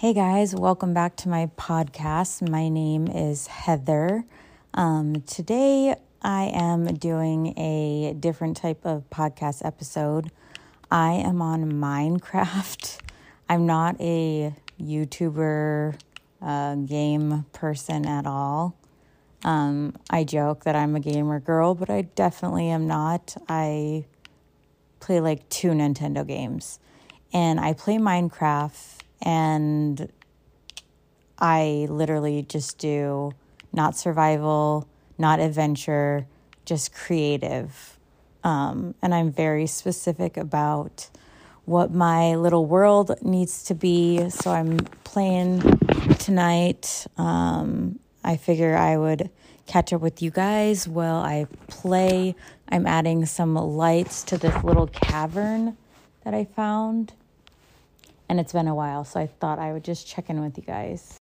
Hey guys, welcome back to my podcast. My name is Heather. Today I am doing a different type of podcast episode. I am on Minecraft. I'm not a YouTuber game person at all. I joke that I'm a gamer girl, but I definitely am not. I play like 2 Nintendo games, and I play Minecraft. And I literally just do not survival, not adventure, just creative. And I'm very specific about what my little world needs to be. So I'm playing tonight. I figure I would catch up with you guys while I play. I'm adding some lights to this little cavern that I found. And it's been a while, so I thought I would just check in with you guys.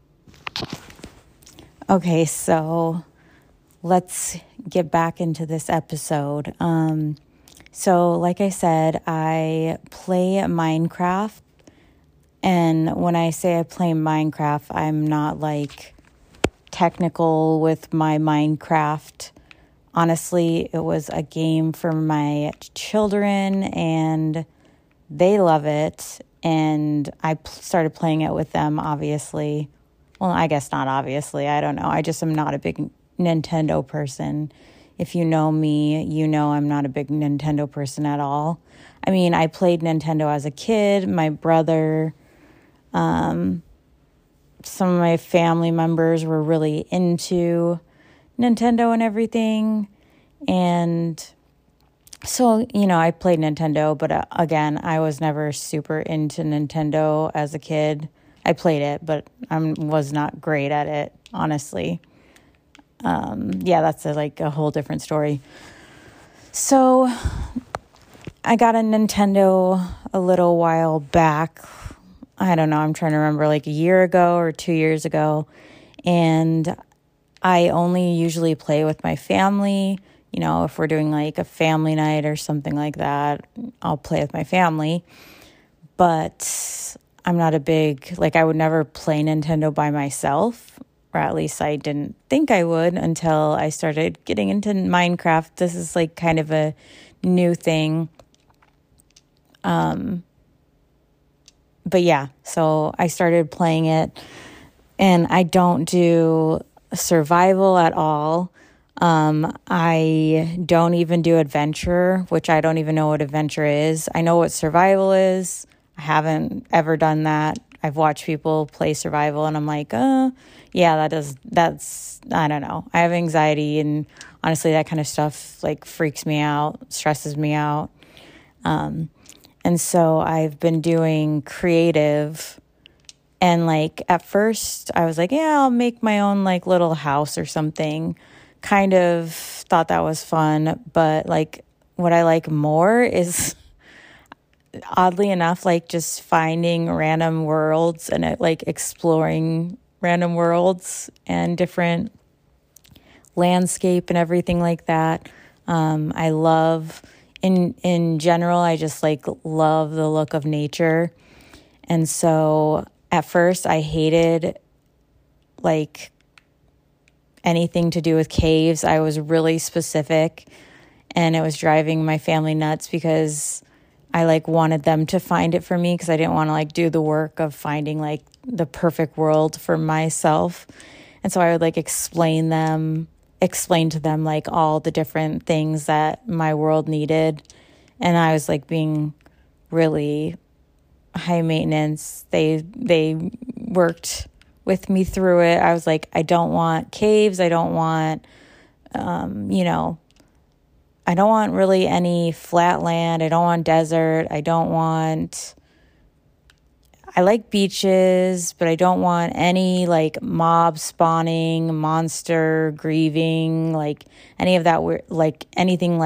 Okay, so let's get back into this episode. So like I said, I play Minecraft. And when I say I play Minecraft, I'm not like technical with my Minecraft. Honestly, it was a game for my children, and they love it. And I started playing it with them, obviously. Well, I guess not obviously. I don't know. I just am not a big Nintendo person. If you know me, you know I'm not a big Nintendo person at all. I mean, I played Nintendo as a kid. My brother, some of my family members were really into Nintendo and everything. And so, I played Nintendo, but again, I was never super into Nintendo as a kid. I played it, but I was not great at it, honestly. That's a whole different story. So, I got a Nintendo a little while back. I don't know, I'm trying to remember, like a year ago or 2 years ago. And I only usually play with my family. If we're doing like a family night or something like that, I'll play with my family. But I'm not a big, I would never play Nintendo by myself, or at least I didn't think I would until I started getting into Minecraft. This is like kind of a new thing. But yeah, so I started playing it, and I don't do survival at all. I don't even do adventure, which I don't even know what adventure is. I know what survival is. I haven't ever done that. I've watched people play survival, and I'm like, that's, I don't know. I have anxiety, and honestly, that kind of stuff freaks me out, stresses me out. And so I've been doing creative, and at first I was like, I'll make my own little house or something. Kind of thought that was fun, but what I like more is, oddly enough, just finding random worlds and exploring random worlds and different landscape and everything like that. I love, in general, I just love the look of nature. And so at first I hated anything to do with caves. I was really specific, and it was driving my family nuts because I wanted them to find it for me, because I didn't want to do the work of finding the perfect world for myself. And so I would explain to them all the different things that my world needed. And I was being really high maintenance. They worked with me through it. I was I don't want caves. I don't want, I don't want really any flat land. I don't want desert. I like beaches, but I don't want any mob spawning, monster grieving, any of that, anything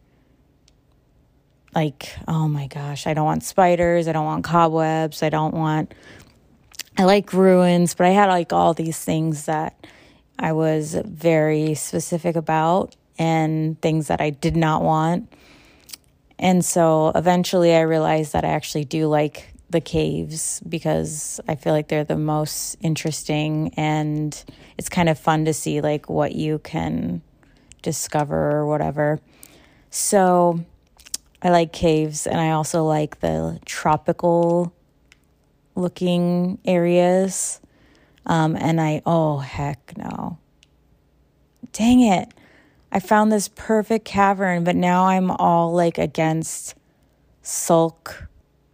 oh my gosh, I don't want spiders. I don't want cobwebs. I like ruins, but I had all these things that I was very specific about, and things that I did not want. And so eventually I realized that I actually do like the caves because I feel like they're the most interesting, and it's kind of fun to see like what you can discover or whatever. So I like caves, and I also like the tropical looking areas. Oh, heck no. Dang it. I found this perfect cavern, but now I'm all like against Sulk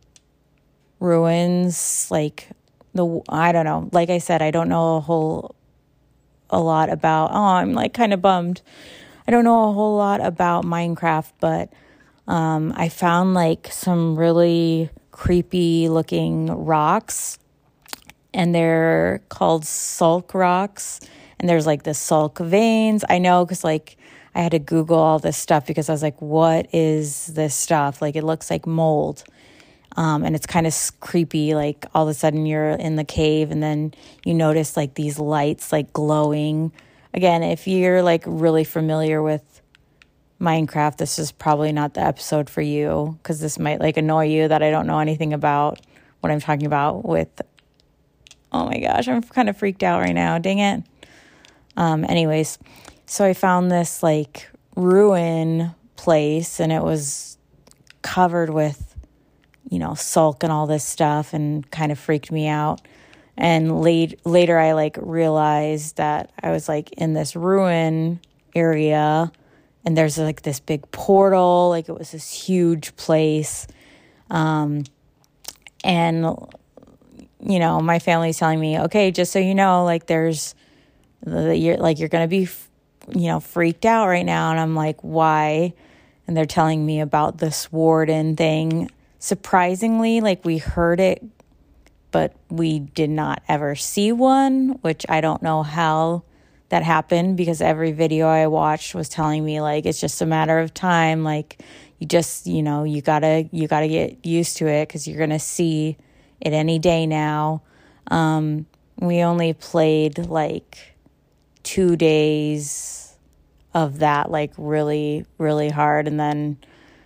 ruins. Like I don't know. Like I said, I don't know a lot about, I'm like kind of bummed. I don't know a whole lot about Minecraft, but I found like some really creepy looking rocks, and they're called Sulk rocks. And there's like the Sulk veins. I know because like I had to Google all this stuff because I was like, what is this stuff? Like it looks like mold. And it's kind of creepy. Like all of a sudden you're in the cave and then you notice like these lights like glowing. Again, if you're like really familiar with Minecraft, this is probably not the episode for you because this might like annoy you that I don't know anything about what I'm talking about with. Oh my gosh, I'm kind of freaked out right now. Dang it. Anyways, so I found this like ruin place, and it was covered with, Sulk and all this stuff, and kind of freaked me out. And later I like realized that I was like in this ruin area, and there's like this big portal, like it was this huge place. And my family's telling me, okay, just so you know, like you're going to be, freaked out right now. And I'm like, why? And they're telling me about this warden thing. Surprisingly, like we heard it, but we did not ever see one, which I don't know how that happened because every video I watched was telling me like, it's just a matter of time. Like you just, you gotta get used to it because you're going to see it any day now. We only played like 2 days of that, like really, really hard. And then,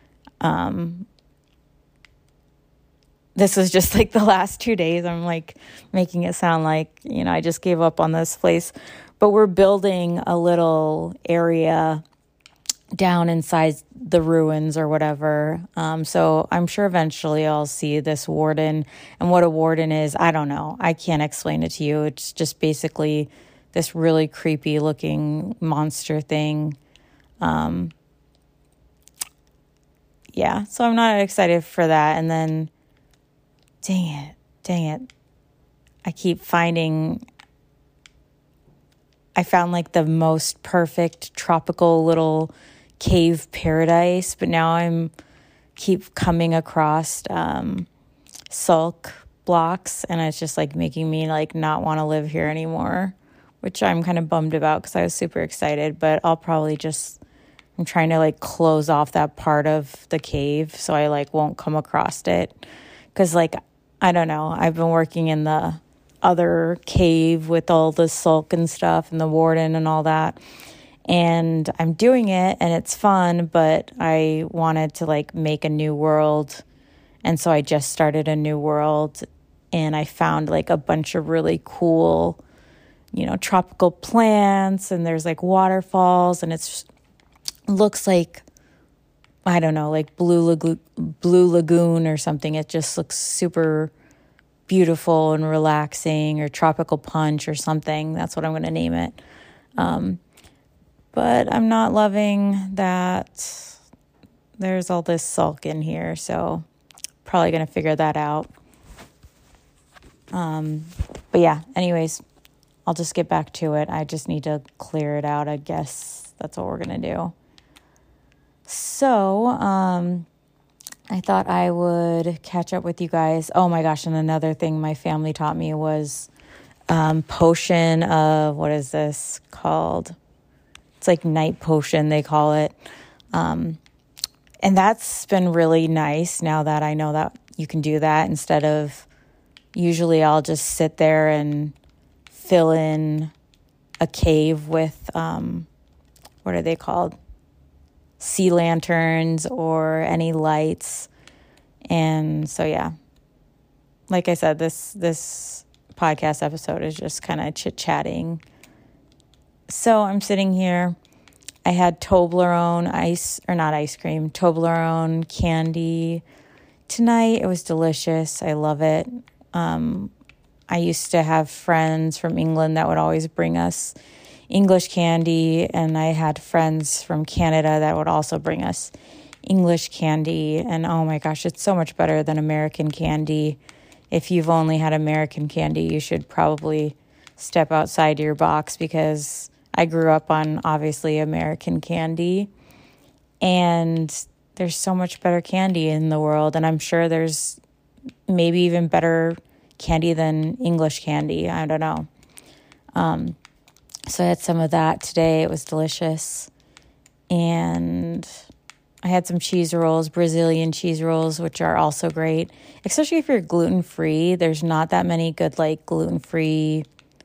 this was just like the last 2 days. I'm like making it sound like, I just gave up on this place, but we're building a little area down inside the ruins or whatever. So I'm sure eventually I'll see this warden, and what a warden is, I don't know. I can't explain it to you. It's just basically this really creepy looking monster thing. Yeah, so I'm not excited for that. And then, dang it. I found like the most perfect tropical little cave paradise, but now I'm keep coming across Sulk blocks, and it's just like making me like not want to live here anymore, which I'm kind of bummed about because I was super excited. But I'm trying to like close off that part of the cave so I like won't come across it, because like I don't know, I've been working in the other cave with all the Sulk and stuff and the warden and all that, and I'm doing it and it's fun, but I wanted to like make a new world, and so I just started a new world, and I found like a bunch of really cool tropical plants, and there's like waterfalls, and it looks like, I don't know, like Blue Lagoon or something. It just looks super beautiful and relaxing, or Tropical Punch or something. That's what I'm going to name it. But I'm not loving that there's all this Sulk in here, so probably going to figure that out. But yeah, anyways, I'll just get back to it. I just need to clear it out, I guess. That's what we're going to do. So, I thought I would catch up with you guys. Oh my gosh, and another thing my family taught me was potion of, what is this called? It's like night potion, they call it. And that's been really nice now that I know that you can do that instead of, usually I'll just sit there and fill in a cave with, what are they called? Sea lanterns or any lights. And so, yeah, like I said, this podcast episode is just kind of chit-chatting. So I'm sitting here. I had Toblerone Toblerone candy tonight. It was delicious. I love it. I used to have friends from England that would always bring us English candy, and I had friends from Canada that would also bring us English candy, and oh my gosh, it's so much better than American candy. If you've only had American candy, you should probably step outside your box, because I grew up on, obviously, American candy, and there's so much better candy in the world, and I'm sure there's maybe even better candy than English candy. I don't know. So I had some of that today. It was delicious. And I had some cheese rolls, Brazilian cheese rolls, which are also great, especially if you're gluten-free. There's not that many good, like, gluten-free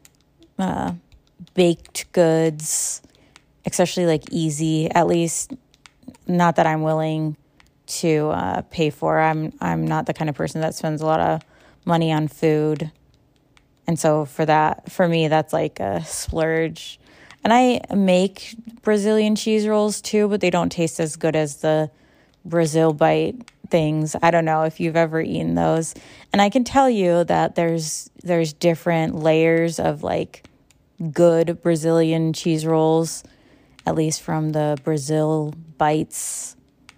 baked goods, especially, like, easy, at least not that I'm willing to pay for. I'm not the kind of person that spends a lot of money on food. And so for me, that's like a splurge. And I make Brazilian cheese rolls too, but they don't taste as good as the Brazil Bite things. I don't know if you've ever eaten those. And I can tell you that there's different layers of like good Brazilian cheese rolls, at least from the Brazil Bites.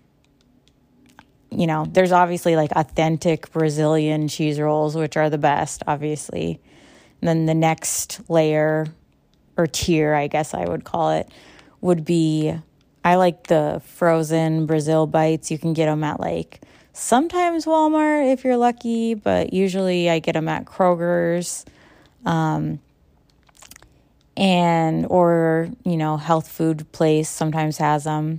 You know, there's obviously like authentic Brazilian cheese rolls, which are the best, obviously. And then the next layer or tier, I guess I would call it, would be, I like the frozen Brazil Bites. You can get them at like sometimes Walmart if you're lucky, but usually I get them at Kroger's, or, you know, health food place sometimes has them.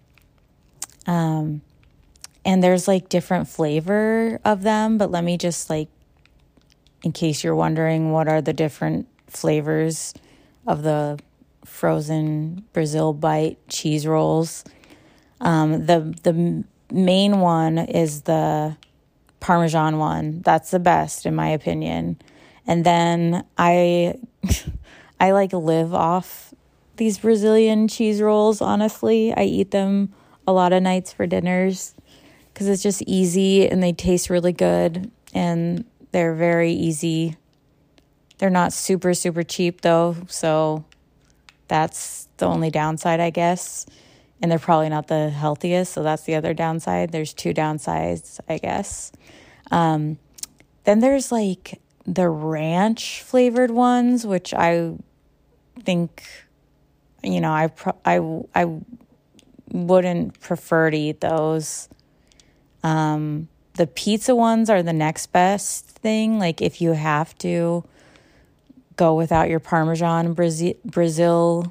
And there's like different flavor of them, but let me just like, in case you're wondering what are the different flavors of the frozen Brazil Bite cheese rolls. The main one is the Parmesan one. That's the best in my opinion. And then I like live off these Brazilian cheese rolls, honestly. I eat them a lot of nights for dinners because it's just easy and they taste really good and they're very easy. They're not super, super cheap though, so that's the only downside, I guess. And they're probably not the healthiest, so that's the other downside. There's two downsides, I guess. Then there's like the ranch flavored ones, which I think, you know, I wouldn't prefer to eat those. The pizza ones are the next best thing. Like if you have to go without your Parmesan Brazil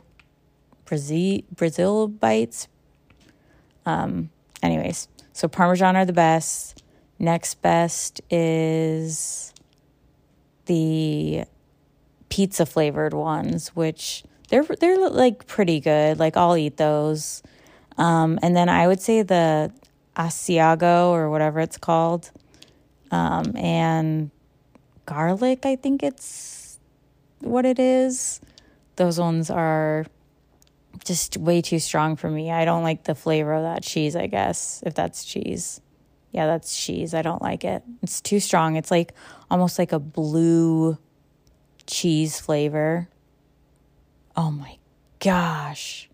Bites. Anyways, so Parmesan are the best. Next best is the pizza flavored ones, which they're like pretty good. Like I'll eat those. And then I would say the Asiago or whatever it's called, and garlic, I think it's what it is. Those ones are just way too strong for me. I don't like the flavor of that cheese, I guess, if that's cheese. Yeah, that's cheese. I don't like it. It's too strong. It's like almost like a blue cheese flavor. Oh my gosh.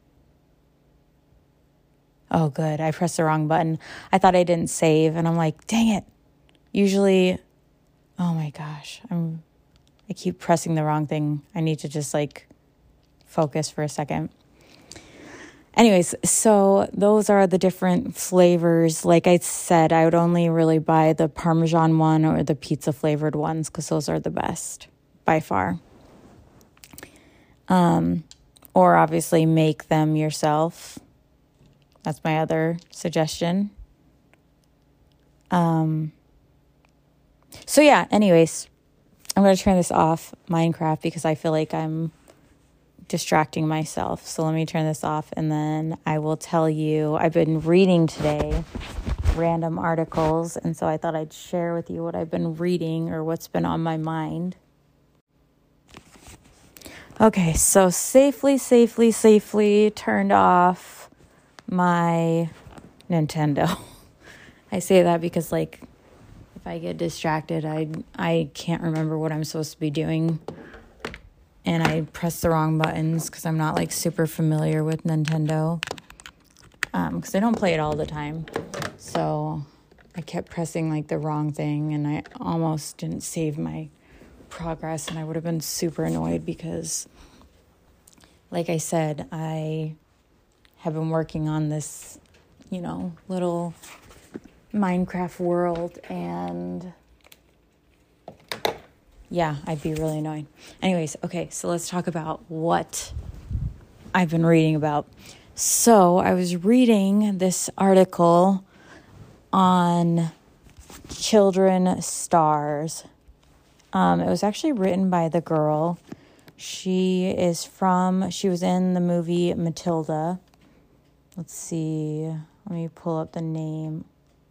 Oh, good. I pressed the wrong button. I thought I didn't save, and I'm like, dang it. Usually, oh my gosh. I keep pressing the wrong thing. I need to just like focus for a second. Anyways, so those are the different flavors. Like I said, I would only really buy the Parmesan one or the pizza flavored ones because those are the best by far. Or obviously make them yourself. That's my other suggestion. So yeah, anyways, I'm going to turn this off, Minecraft, because I feel like I'm distracting myself. So let me turn this off and then I will tell you, I've been reading today random articles, and so I thought I'd share with you what I've been reading or what's been on my mind. Okay, so safely turned off my Nintendo. I say that because, like, if I get distracted, I can't remember what I'm supposed to be doing, and I press the wrong buttons because I'm not, like, super familiar with Nintendo, because I don't play it all the time, so I kept pressing, like, the wrong thing, and I almost didn't save my progress, and I would have been super annoyed because, like I said, I have been working on this, little Minecraft world, and yeah, I'd be really annoyed. Anyways, okay, so let's talk about what I've been reading about. So I was reading this article on children stars. It was actually written by the girl. She was in the movie Matilda. Let's see. Let me pull up the name.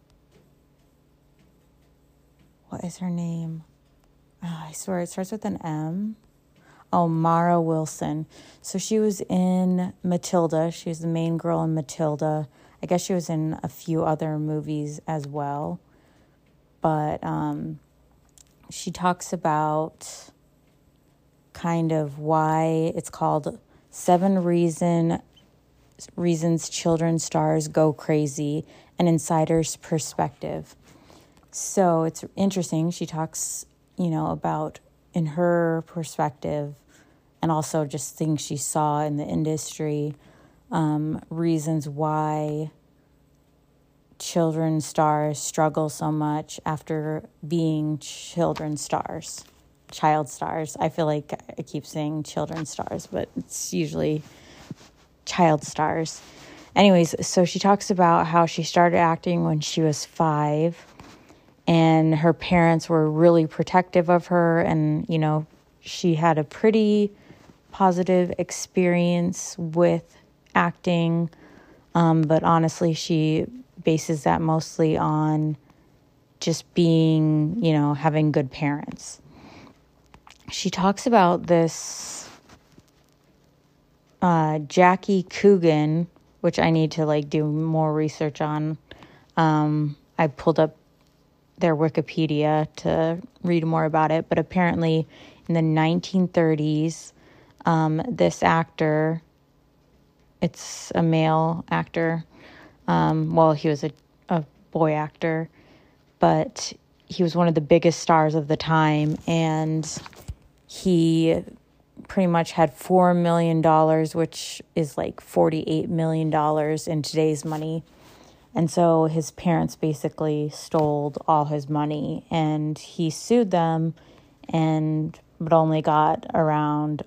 What is her name? Oh, I swear it starts with an M. Oh, Mara Wilson. So she was in Matilda. She was the main girl in Matilda. I guess she was in a few other movies as well. But she talks about kind of why it's called 7 Reasons Children Stars Go Crazy, an insider's perspective. So it's interesting. She talks, about in her perspective, and also just things she saw in the industry, reasons why children stars struggle so much after being child stars. I feel like I keep saying children stars, but it's usually child stars. Anyways, so she talks about how she started acting when she was 5, and her parents were really protective of her, and, she had a pretty positive experience with acting, but honestly, she bases that mostly on just being, having good parents. She talks about this Jackie Coogan, which I need to do more research on. I pulled up their Wikipedia to read more about it, but apparently in the 1930s, this actor, it's a male actor, he was a boy actor, but he was one of the biggest stars of the time, and he pretty much had $4 million, which is like $48 million in today's money. And so his parents basically stole all his money, and he sued them, but only got around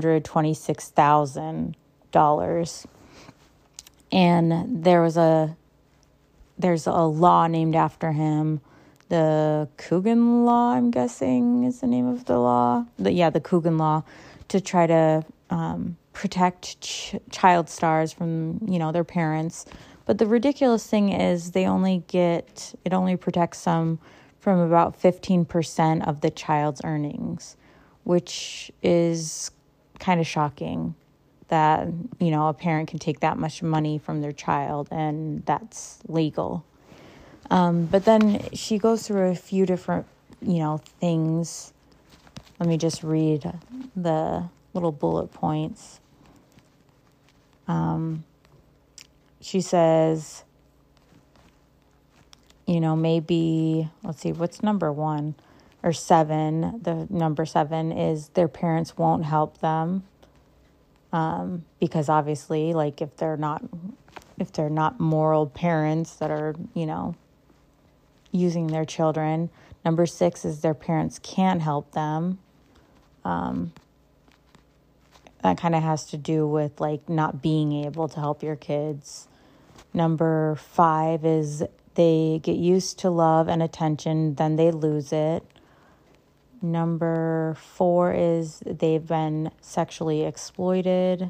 $126,000. And there's a law named after him. The Coogan Law, I'm guessing, is the name of the law. The Coogan Law, to try to protect child stars from, their parents. But the ridiculous thing is it only protects them from about 15% of the child's earnings, which is kind of shocking that, a parent can take that much money from their child, and that's legal. But then she goes through a few different, things. Let me just read the little bullet points. She says, maybe, let's see, what's number 1 or 7? The number 7 is their parents won't help them. Because obviously, if they're not moral parents that are, using their children. Number 6 is their parents can't help them. That kind of has to do with not being able to help your kids. Number 5 is they get used to love and attention, then they lose it. Number 4 is they've been sexually exploited.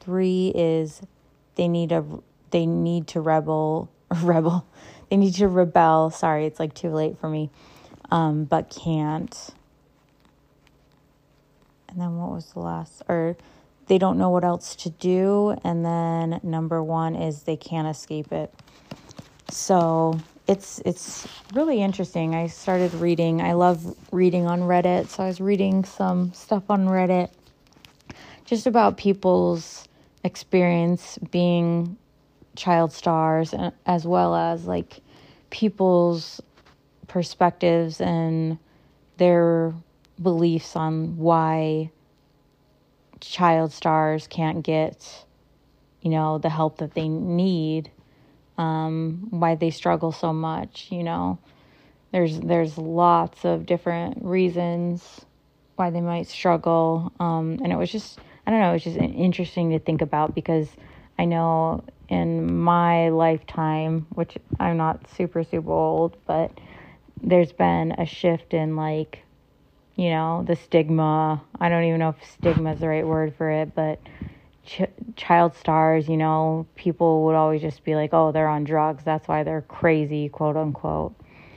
3 is they need to rebel. Sorry, it's like too late for me. But can't. And then what was the last? Or they don't know what else to do. And then number 1 is they can't escape it. So it's really interesting. I started reading. I love reading on Reddit. So I was reading some stuff on Reddit just about people's experience being child stars, as well as like people's perspectives and their beliefs on why child stars can't get, the help that they need, why they struggle so much. There's lots of different reasons why they might struggle. And it was just, I don't know, it was just interesting to think about, because I know in my lifetime, which I'm not super, super old, but there's been a shift in the stigma. I don't even know if stigma is the right word for it, but child stars, people would always just be like, oh, they're on drugs, that's why they're crazy, quote unquote.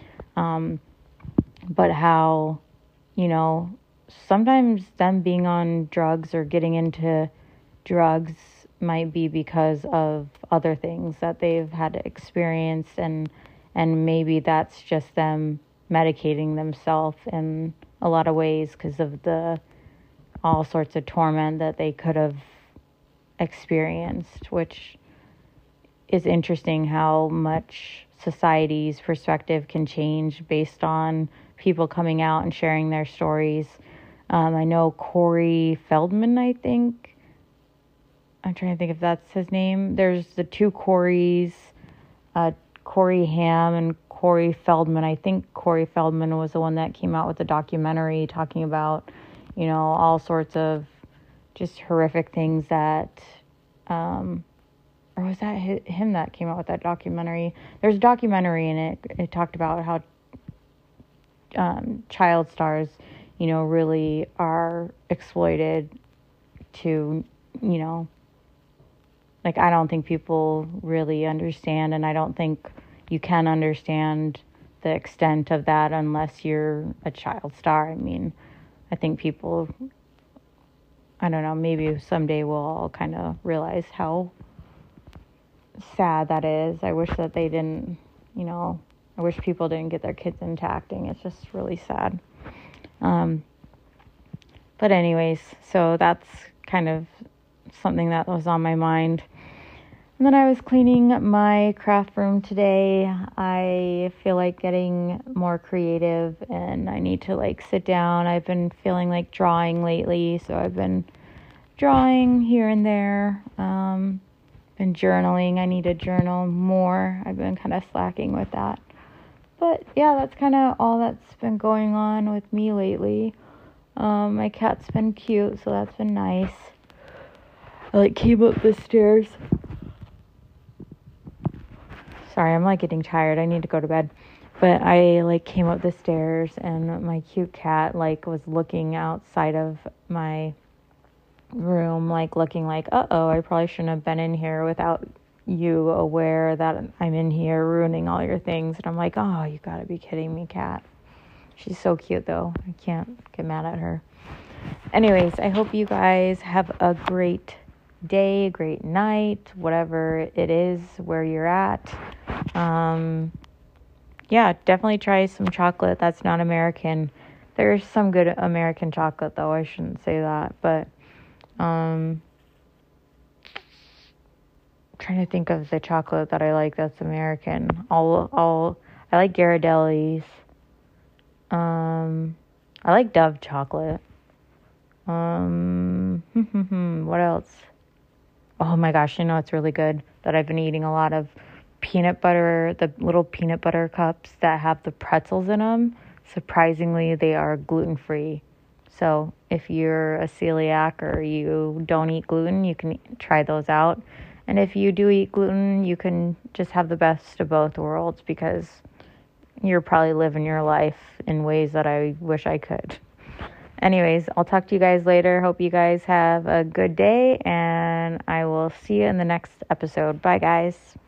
But how, sometimes them being on drugs or getting into drugs might be because of other things that they've had to experience, and maybe that's just them medicating themselves in a lot of ways because of the all sorts of torment that they could have experienced, which is interesting how much society's perspective can change based on people coming out and sharing their stories. I know Corey Feldman, I'm trying to think if that's his name. There's the 2 Corys, Corey Haim and Corey Feldman. I think Corey Feldman was the one that came out with the documentary talking about, all sorts of just horrific things that, or was that him that came out with that documentary? There's a documentary in it. It talked about how child stars, really are exploited to, I don't think people really understand, and I don't think you can understand the extent of that unless you're a child star. I mean, I think people, I don't know, maybe someday we'll all kind of realize how sad that is. I wish that they didn't, I wish people didn't get their kids into acting. It's just really sad. But anyways, so that's kind of something that was on my mind. And then I was cleaning my craft room today. I feel like getting more creative, and I need to sit down. I've been feeling like drawing lately, so I've been drawing here and there. Been journaling. I need to journal more. I've been kind of slacking with that. But yeah, that's kind of all that's been going on with me lately. My cat's been cute, so that's been nice. I came up the stairs. Sorry, I'm getting tired. I need to go to bed. But I came up the stairs, and my cute cat was looking outside of my room, looking uh-oh, I probably shouldn't have been in here without you aware that I'm in here ruining all your things. And I'm oh, you gotta be kidding me, cat. She's so cute though. I can't get mad at her. Anyways, I hope you guys have a great day, great night, whatever it is where you're at. Yeah, definitely try some chocolate that's not American. There's some good American chocolate though. I shouldn't say that, but trying to think of the chocolate that I like that's American. I like Ghirardelli's. I like Dove chocolate. What else? Oh my gosh, it's really good that I've been eating a lot of peanut butter, the little peanut butter cups that have the pretzels in them. Surprisingly, they are gluten-free. So if you're a celiac or you don't eat gluten, you can try those out. And if you do eat gluten, you can just have the best of both worlds, because you're probably living your life in ways that I wish I could. Anyways, I'll talk to you guys later. Hope you guys have a good day, and I will see you in the next episode. Bye, guys.